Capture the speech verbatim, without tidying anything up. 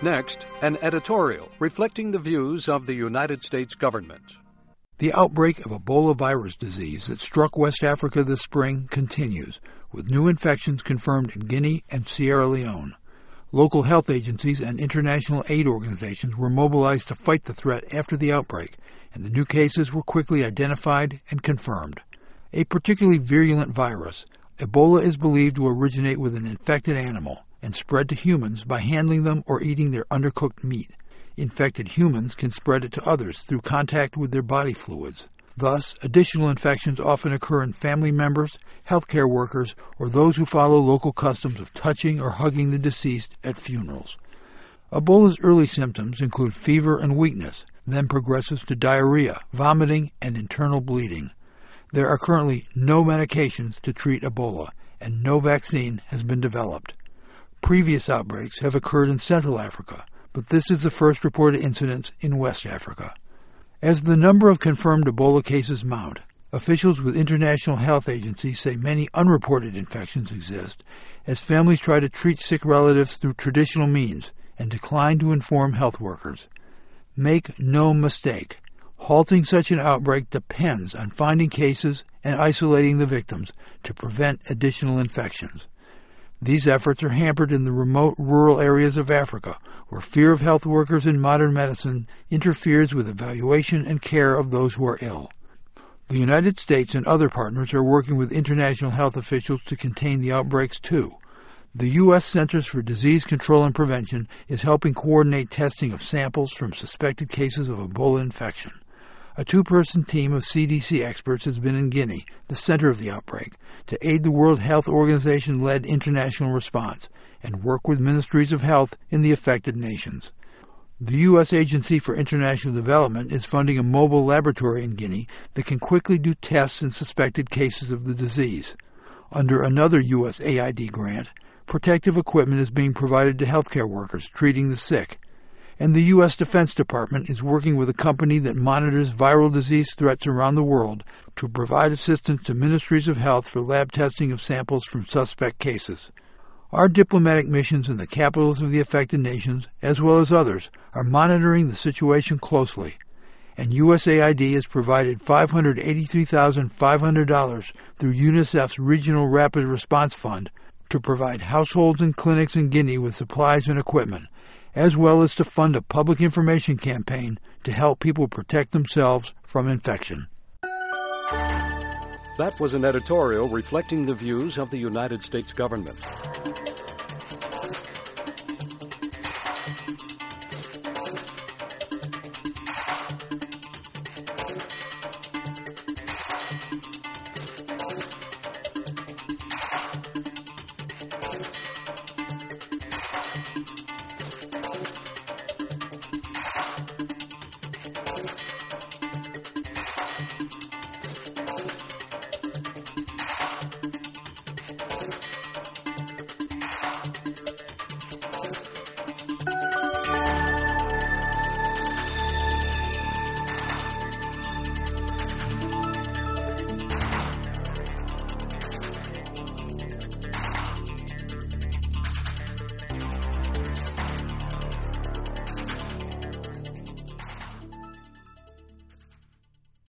Next, an editorial reflecting the views of the United States government. The outbreak of Ebola virus disease that struck West Africa this spring continues, with new infections confirmed in Guinea and Sierra Leone. Local health agencies and international aid organizations were mobilized to fight the threat after the outbreak, and the new cases were quickly identified and confirmed. A particularly virulent virus, Ebola is believed to originate with an infected animal and spread to humans by handling them or eating their undercooked meat. Infected humans can spread it to others through contact with their body fluids. Thus, additional infections often occur in family members, healthcare workers, or those who follow local customs of touching or hugging the deceased at funerals. Ebola's early symptoms include fever and weakness, then progresses to diarrhea, vomiting, and internal bleeding. There are currently no medications to treat Ebola, and no vaccine has been developed. Previous outbreaks have occurred in Central Africa, but this is the first reported incidence in West Africa. As the number of confirmed Ebola cases mount, officials with international health agencies say many unreported infections exist as families try to treat sick relatives through traditional means and decline to inform health workers. Make no mistake, halting such an outbreak depends on finding cases and isolating the victims to prevent additional infections. These efforts are hampered in the remote rural areas of Africa, where fear of health workers in modern medicine interferes with evaluation and care of those who are ill. The United States and other partners are working with international health officials to contain the outbreaks too. The U S Centers for Disease Control and Prevention is helping coordinate testing of samples from suspected cases of Ebola infection. A two-person team of C D C experts has been in Guinea, the center of the outbreak, to aid the World Health Organization-led international response and work with ministries of health in the affected nations. The U S Agency for International Development is funding a mobile laboratory in Guinea that can quickly do tests in suspected cases of the disease. Under another U S A I D grant, protective equipment is being provided to healthcare workers treating the sick. And the U S Defense Department is working with a company that monitors viral disease threats around the world to provide assistance to ministries of health for lab testing of samples from suspect cases. Our diplomatic missions in the capitals of the affected nations, as well as others, are monitoring the situation closely. And U S A I D has provided five hundred eighty-three thousand five hundred dollars through UNICEF's Regional Rapid Response Fund to provide households and clinics in Guinea with supplies and equipment, as well as to fund a public information campaign to help people protect themselves from infection. That was an editorial reflecting the views of the United States government.